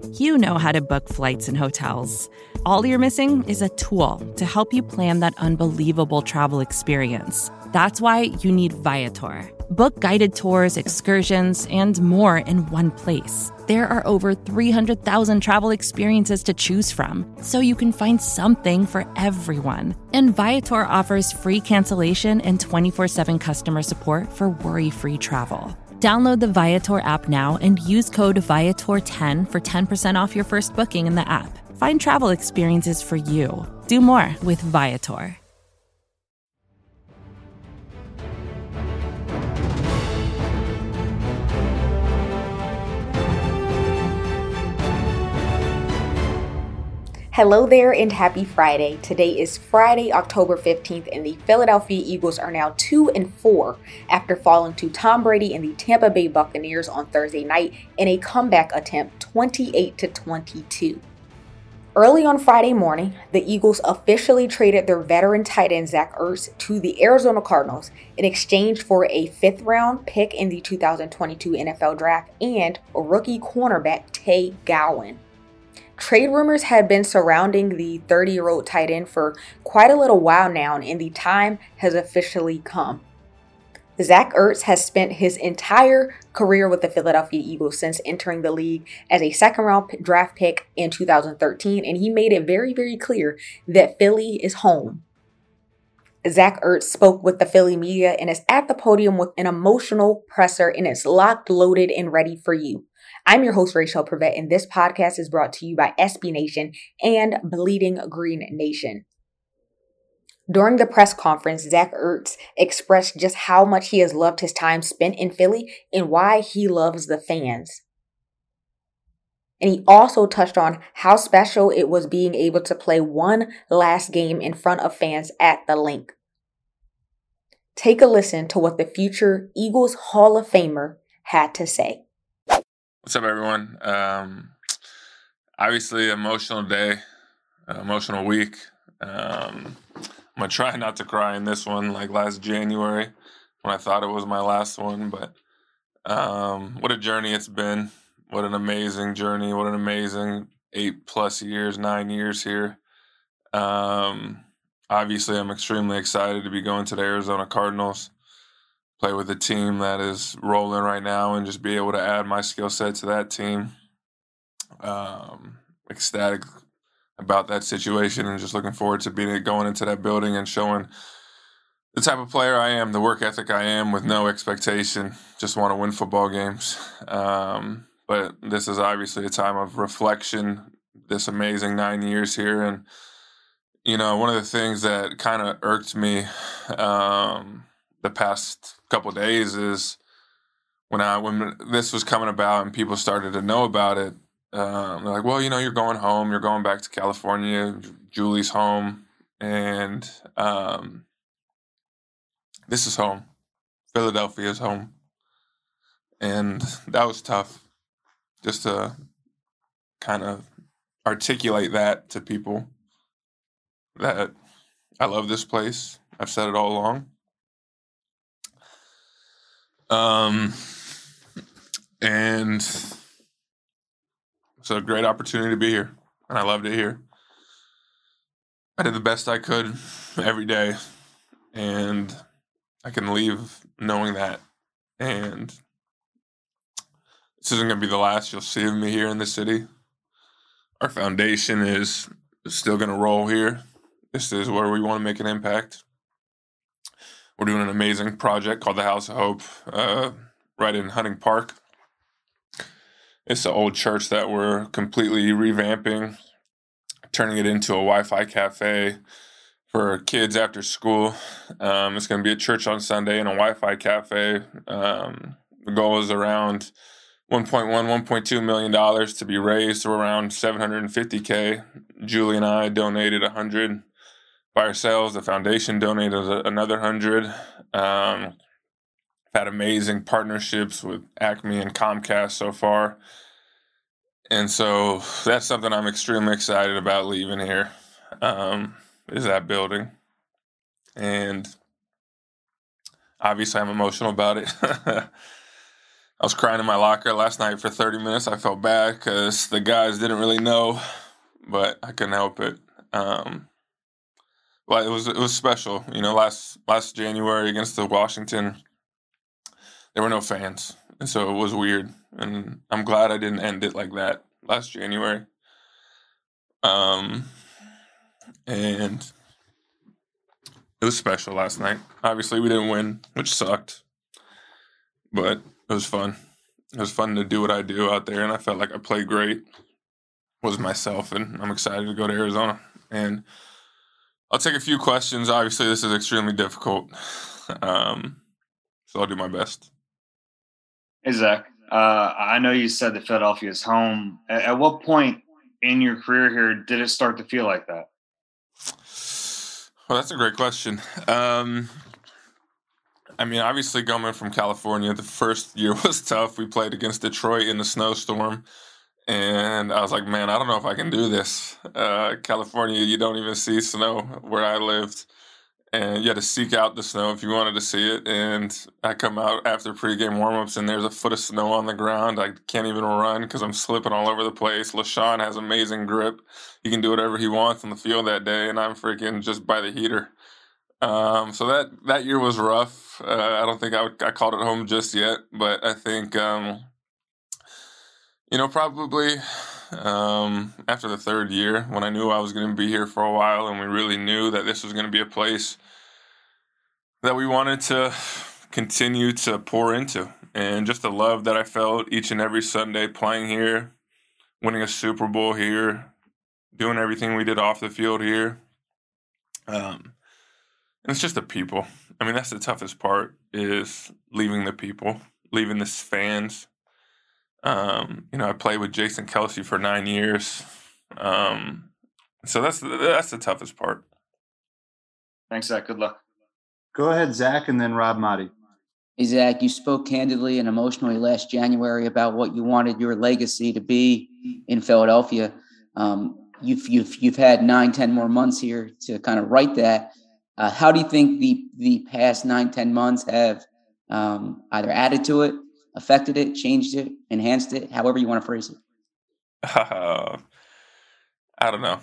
You know how to book flights and hotels. All you're missing is a tool to help you plan that unbelievable travel experience. That's why you need Viator. Book guided tours, excursions, and more in one place. There are over 300,000 travel experiences to choose from, so you can find something for everyone. And Viator offers free cancellation and 24/7 customer support for worry-free travel. Download the Viator app now and use code Viator10 for 10% off your first booking in the app. Find travel experiences for you. Do more with Viator. Hello there and happy Friday. Today is Friday, October 15th, and the Philadelphia Eagles are now 2-4 after falling to Tom Brady and the Tampa Bay Buccaneers on Thursday night in a comeback attempt 28-22. Early on Friday morning, the Eagles officially traded their veteran tight end Zach Ertz to the Arizona Cardinals in exchange for a 5th-round pick in the 2022 NFL Draft and rookie cornerback Tay Gowan. Trade rumors had been surrounding the 30-year-old tight end for quite a little while now, and the time has officially come. Zach Ertz has spent his entire career with the Philadelphia Eagles since entering the league as a 2nd-round draft pick in 2013, and he made it very, very clear that Philly is home. Zach Ertz spoke with the Philly media and is at the podium with an emotional presser, and it's locked, loaded, and ready for you. I'm your host, Rachel Prevet, and this podcast is brought to you by SB Nation and Bleeding Green Nation. During the press conference, Zach Ertz expressed just how much he has loved his time spent in Philly and why he loves the fans. And he also touched on how special it was being able to play one last game in front of fans at the Link. Take a listen to what the future Eagles Hall of Famer had to say. What's up, everyone? Obviously, emotional day, emotional week. I'm going to try not to cry in this one like last January when I thought it was my last one. But what a journey it's been. What an amazing journey. What an amazing 8+ years, 9 years here. Obviously, I'm extremely excited to be going to the Arizona Cardinals. Play with a team that is rolling right now and just be able to add my skill set to that team. Ecstatic about that situation and just looking forward to going into that building and showing the type of player I am, the work ethic I am with no expectation. Just want to win football games. But this is obviously a time of reflection, this amazing 9 years here. And, one of the things that kind of irked me the past couple of days is when this was coming about and people started to know about it, they're like, well, you're going home, you're going back to California, Julie's home, and this is home. Philadelphia is home. And that was tough just to kind of articulate that to people, that I love this place. I've said it all along. And it's a great opportunity to be here, and I loved it here. I did the best I could every day, and I can leave knowing that. And this isn't going to be the last you'll see of me here in the city. Our foundation is still going to roll here. This is where we want to make an impact. We're doing an amazing project called the House of Hope right in Hunting Park. It's an old church that we're completely revamping, turning it into a Wi-Fi cafe for kids after school. It's going to be a church on Sunday and a Wi-Fi cafe. The goal is around $1.2 million to be raised, to around $750K. Julie and I donated $100 by ourselves. The foundation donated another $100. Had amazing partnerships with Acme and Comcast so far. And so that's something I'm extremely excited about leaving here, is that building. And obviously I'm emotional about it. I was crying in my locker last night for 30 minutes. I felt bad because the guys didn't really know, but I couldn't help it. Well, it was special. Last January against the Washington, there were no fans, and so it was weird. And I'm glad I didn't end it like that last January. And it was special last night. Obviously, we didn't win, which sucked, but it was fun. It was fun to do what I do out there, and I felt like I played great, was myself, and I'm excited to go to Arizona. And I'll take a few questions. Obviously, this is extremely difficult, so I'll do my best. Hey, Zach. I know you said that Philadelphia is home. At what point in your career here did it start to feel like that? Well, that's a great question. Obviously, coming from California, the first year was tough. We played against Detroit in the snowstorm, and I was like, man, I don't know if I can do this. California, you don't even see snow where I lived, and you had to seek out the snow if you wanted to see it. And I come out after pregame warmups, and there's a foot of snow on the ground. I can't even run because I'm slipping all over the place. LaShawn has amazing grip. He can do whatever he wants on the field that day, and I'm freaking just by the heater. So that year was rough. I don't think I called it home just yet, but I think, probably after the third year, when I knew I was going to be here for a while and we really knew that this was going to be a place that we wanted to continue to pour into, and just the love that I felt each and every Sunday playing here, winning a Super Bowl here, doing everything we did off the field here. It's just the people. That's the toughest part, is leaving the people, leaving the fans. I played with Jason Kelce for 9 years. So that's the toughest part. Thanks, Zach. Good luck. Go ahead, Zach, and then Rob Maaddi. Hey, Zach, you spoke candidly and emotionally last January about what you wanted your legacy to be in Philadelphia. You've had 9-10 more months here to kind of write that. How do you think the past 9-10 months have either added to it, affected it, changed it, enhanced it, however you want to phrase it? I don't know.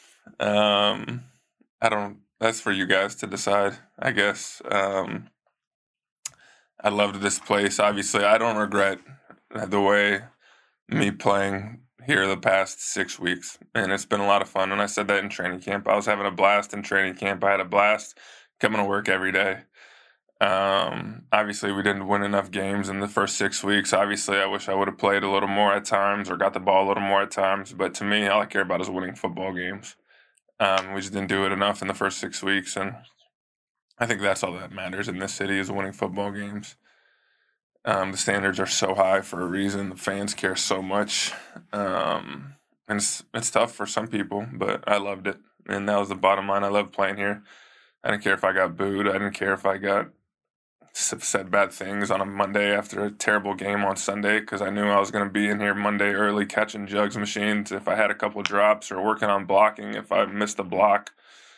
That's for you guys to decide, I guess. I loved this place. Obviously, I don't regret the way me playing here the past 6 weeks, and it's been a lot of fun. And I said that in training camp. I was having a blast in training camp. I had a blast coming to work every day. Obviously, we didn't win enough games in the first 6 weeks. Obviously, I wish I would have played a little more at times or got the ball a little more at times. But to me, all I care about is winning football games. We just didn't do it enough in the first 6 weeks, and I think that's all that matters in this city, is winning football games. The standards are so high for a reason. The fans care so much. And it's tough for some people, but I loved it. And that was the bottom line. I loved playing here. I didn't care if I got booed. I didn't care if I got said bad things on a Monday after a terrible game on Sunday, because I knew I was going to be in here Monday early catching jugs machines if I had a couple drops, or working on blocking if I missed a block.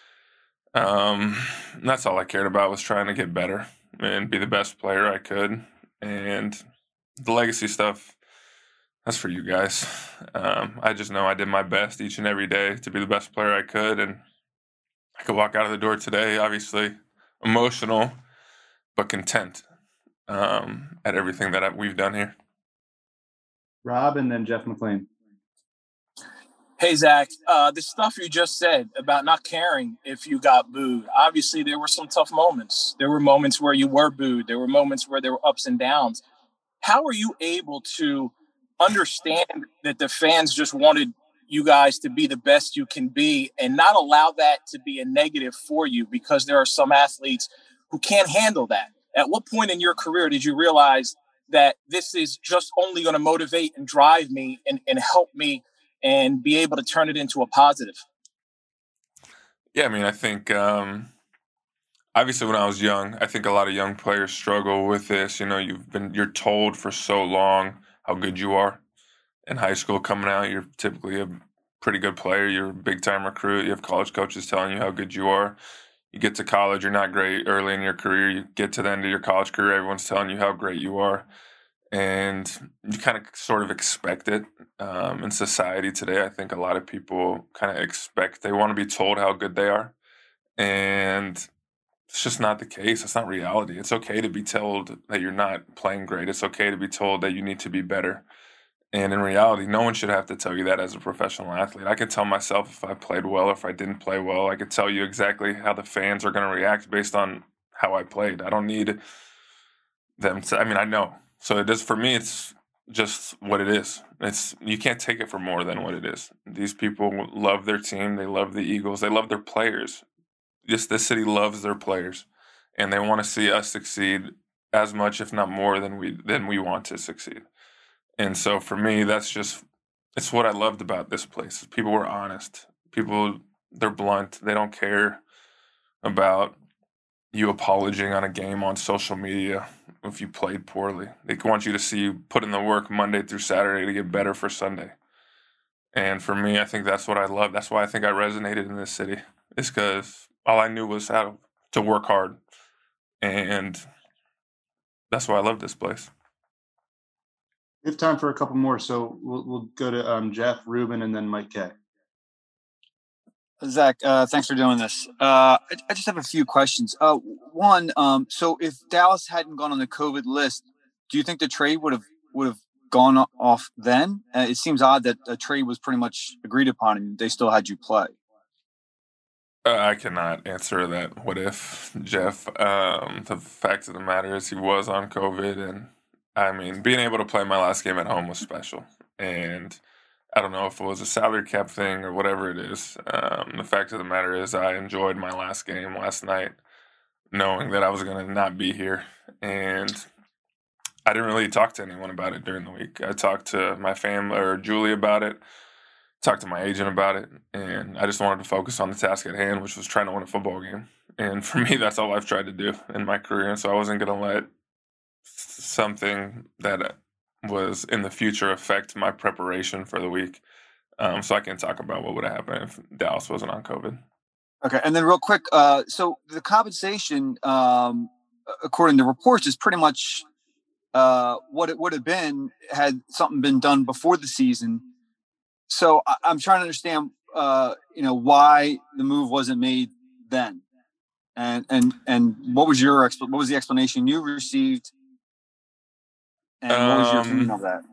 That's all I cared about, was trying to get better and be the best player I could. And the legacy stuff, that's for you guys. I just know I did my best each and every day to be the best player I could, and I could walk out of the door today, obviously emotional, but content at everything that we've done here. Rob, and then Jeff McLean. Hey, Zach, the stuff you just said about not caring if you got booed, obviously there were some tough moments. There were moments where you were booed. There were moments where there were ups and downs. How are you able to understand that the fans just wanted you guys to be the best you can be and not allow that to be a negative for you? Because there are some athletes who can't handle that. At what point in your career did you realize that this is just only going to motivate and drive me and help me and be able to turn it into a positive? Yeah, I think obviously when I was young, I think a lot of young players struggle with this. You're told for so long how good you are. In high school, coming out, you're typically a pretty good player. You're a big-time recruit. You have college coaches telling you how good you are. You get to college, you're not great early in your career. You get to the end of your college career, everyone's telling you how great you are. and you kind of sort of expect it. In society today, I think a lot of people kind of expect, they want to be told how good they are, and it's just not the case. It's not reality. It's okay to be told that you're not playing great. It's okay to be told that you need to be better. And in reality, no one should have to tell you that as a professional athlete. I could tell myself if I played well or if I didn't play well. I could tell you exactly how the fans are going to react based on how I played. I don't need them to, I mean, I know. So it is, for me, it's just what it is. You can't take it for more than what it is. These people love their team. They love the Eagles. They love their players. This city loves their players, and they want to see us succeed as much, if not more, than we want to succeed. And so for me, it's what I loved about this place. People were honest. People, they're blunt. They don't care about you apologizing on a game on social media if you played poorly. They want you to see you put in the work Monday through Saturday to get better for Sunday. And for me, I think that's what I love. That's why I think I resonated in this city. It's because all I knew was how to work hard. And that's why I love this place. We have time for a couple more, so we'll go to Jeff, Ruben, and then Mike K. Zach, thanks for doing this. I just have a few questions. One, so if Dallas hadn't gone on the COVID list, do you think the trade would have gone off then? It seems odd that a trade was pretty much agreed upon and they still had you play. I cannot answer that what if, Jeff. The fact of the matter is he was on COVID, and I mean, being able to play my last game at home was special. And I don't know if it was a salary cap thing or whatever it is. The fact of the matter is I enjoyed my last game last night, knowing that I was going to not be here. And I didn't really talk to anyone about it during the week. I talked to my family or Julie about it, talked to my agent about it, and I just wanted to focus on the task at hand, which was trying to win a football game. And for me, that's all I've tried to do in my career. And so I wasn't going to let something that was in the future affect my preparation for the week. So I can't talk about what would have happened if Dallas wasn't on COVID. Okay, and then real quick, so the compensation, according to reports, is pretty much what it would have been had something been done before the season. So I'm trying to understand, why the move wasn't made then, and what was the explanation you received, and what was your opinion of that?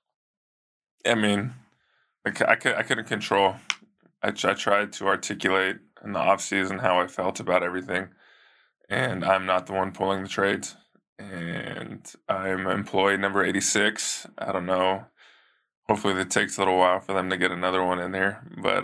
I mean, I couldn't control. I tried to articulate in the off season how I felt about everything, and I'm not the one pulling the trades. And I'm employee number 86. I don't know. Hopefully it takes a little while for them to get another one in there. But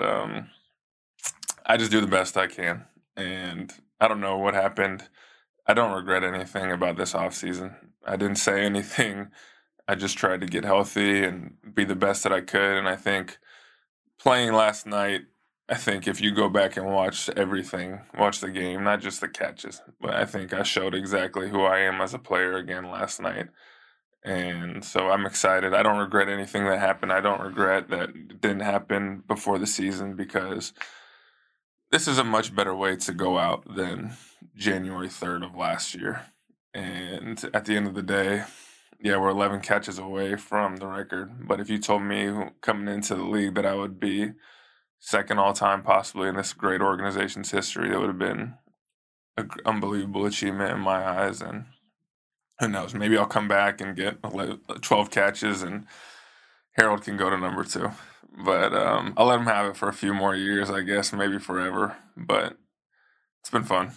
I just do the best I can. And I don't know what happened. I don't regret anything about this offseason. I didn't say anything. I just tried to get healthy and be the best that I could. And I think playing last night, I think if you go back and watch everything, watch the game, not just the catches, but I think I showed exactly who I am as a player again last night. And so I'm excited. I don't regret anything that happened. I don't regret that it didn't happen before the season, because this is a much better way to go out than January 3rd of last year. And at the end of the day, yeah, we're 11 catches away from the record. But if you told me coming into the league that I would be second all-time possibly in this great organization's history, it would have been an unbelievable achievement in my eyes. And who knows, maybe I'll come back and get 12 catches and Harold can go to number 2. But I'll let him have it for a few more years, I guess, maybe forever. But it's been fun.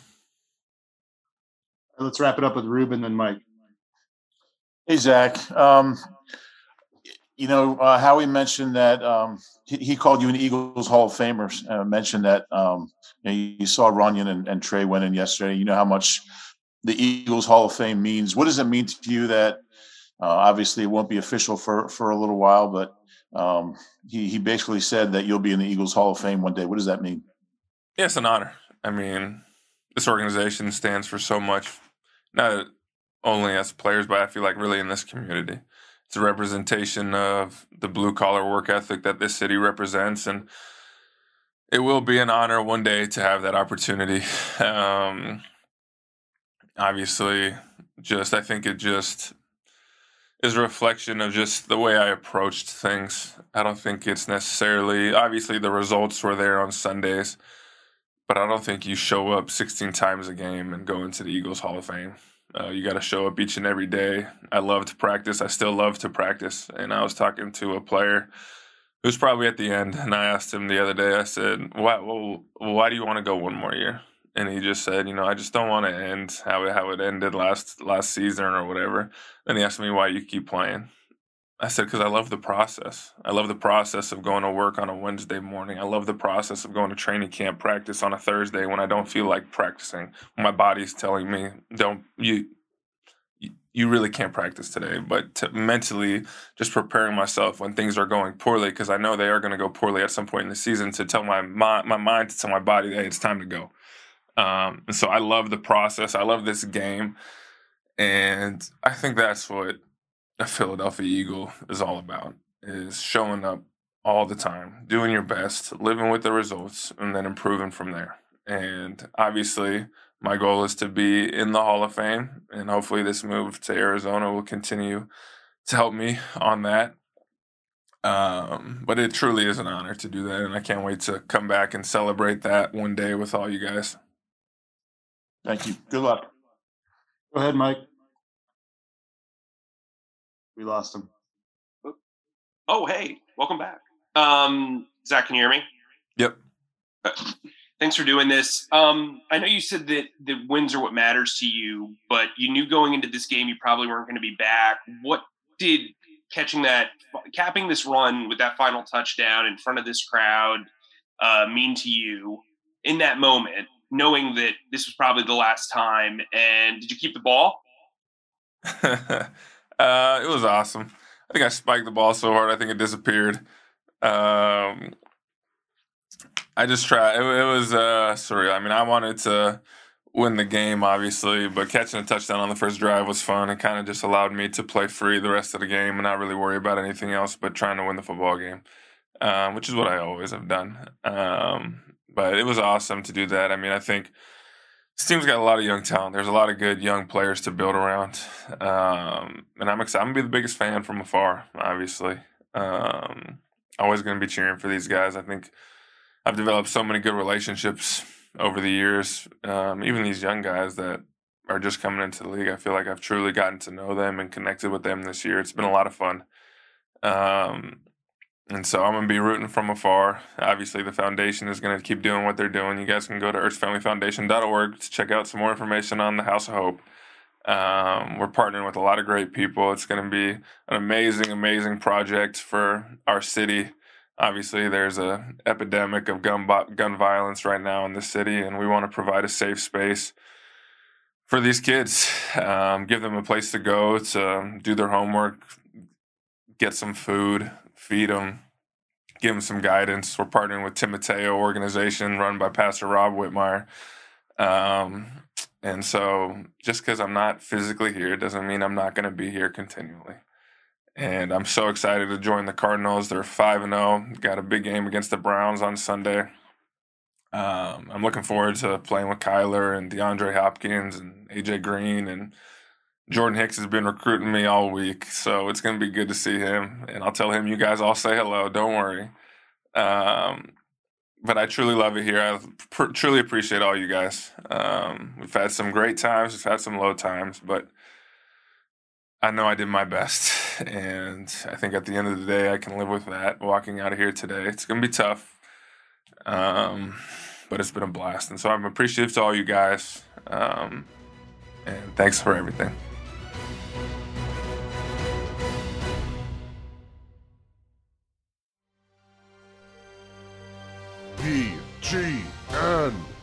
Let's wrap it up with Ruben and Mike. Hey, Zach. Howie mentioned that he called you an Eagles Hall of Famer. Mentioned that you saw Runyon and Trey went in yesterday. You know how much the Eagles Hall of Fame means. What does it mean to you that obviously it won't be official for a little while, but he basically said that you'll be in the Eagles Hall of Fame one day. What does that mean? Yeah, it's an honor. I mean, this organization stands for so much, not only as players, but I feel like really in this community. It's a representation of the blue-collar work ethic that this city represents, and it will be an honor one day to have that opportunity. Obviously, I think it is a reflection of just the way I approached things. I don't think it's necessarily, obviously the results were there on Sundays, but I don't think you show up 16 times a game and go into the Eagles Hall of Fame. You got to show up each and every day. I love to practice. I still love to practice. And I was talking to a player who's probably at the end, and I asked him the other day, I said, why do you want to go one more year? And he just said, I just don't want to end how it ended last season or whatever. Then he asked me why you keep playing. I said, because I love the process. I love the process of going to work on a Wednesday morning. I love the process of going to training camp practice on a Thursday when I don't feel like practicing. My body's telling me, you really can't practice today. But mentally, just preparing myself when things are going poorly, because I know they are going to go poorly at some point in the season, to tell my mind, to tell my body, hey, it's time to go. And so I love the process. I love this game. And I think that's what a Philadelphia Eagle is all about, is showing up all the time, doing your best, living with the results, and then improving from there. And obviously, my goal is to be in the Hall of Fame, and hopefully this move to Arizona will continue to help me on that. But it truly is an honor to do that, and I can't wait to come back and celebrate that one day with all you guys. Thank you. Good luck. Go ahead, Mike. We lost him. Oh, hey, welcome back. Zach, can you hear me? Yep. Thanks for doing this. I know you said that the wins are what matters to you, but you knew going into this game you probably weren't going to be back. What did capping this run with that final touchdown in front of this crowd mean to you in that moment, knowing that this was probably the last time? And did you keep the ball? It was awesome. I think I spiked the ball so hard I think it disappeared. I just tried. It was surreal. I mean, I wanted to win the game, obviously, but catching a touchdown on the first drive was fun. It kind of just allowed me to play free the rest of the game and not really worry about anything else but trying to win the football game, which is what I always have done. But it was awesome to do that. I mean, I think this team's got a lot of young talent. There's a lot of good young players to build around. And I'm excited. I'm going to be the biggest fan from afar, obviously. Always going to be cheering for these guys. I think I've developed so many good relationships over the years. Even these young guys that are just coming into the league, I feel like I've truly gotten to know them and connected with them this year. It's been a lot of fun. And so I'm going to be rooting from afar. Obviously, the foundation is going to keep doing what they're doing. You guys can go to earthsfamilyfoundation.org to check out some more information on the House of Hope. We're partnering with a lot of great people. It's going to be an amazing, amazing project for our city. Obviously, there's an epidemic of gun violence right now in the city, and we want to provide a safe space for these kids, give them a place to go to do their homework, get some food, feed them, give them some guidance. We're partnering with Tim Mateo organization run by Pastor Rob Whitmire. And so just because I'm not physically here doesn't mean I'm not going to be here continually. And I'm so excited to join the Cardinals. They're 5-0. Got a big game against the Browns on Sunday. I'm looking forward to playing with Kyler and DeAndre Hopkins and AJ Green, and Jordan Hicks has been recruiting me all week, so it's going to be good to see him. And I'll tell him you guys all say hello. Don't worry. But I truly love it here. I truly appreciate all you guys. We've had some great times. We've had some low times, but I know I did my best. And I think at the end of the day, I can live with that walking out of here today. It's going to be tough, but it's been a blast. And so I'm appreciative to all you guys. And thanks for everything. PGN